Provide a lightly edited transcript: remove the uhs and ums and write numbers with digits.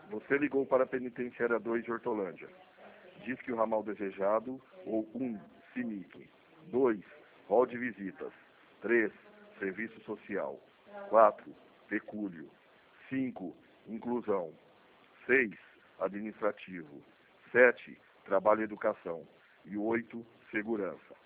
Você ligou para a Penitenciária 2 de Hortolândia. Diz que o ramal desejado, ou 1, CIMIC. 2, rol de visitas. 3, serviço social. 4, pecúlio. 5, inclusão. 6, administrativo. 7, trabalho e educação. E 8, segurança.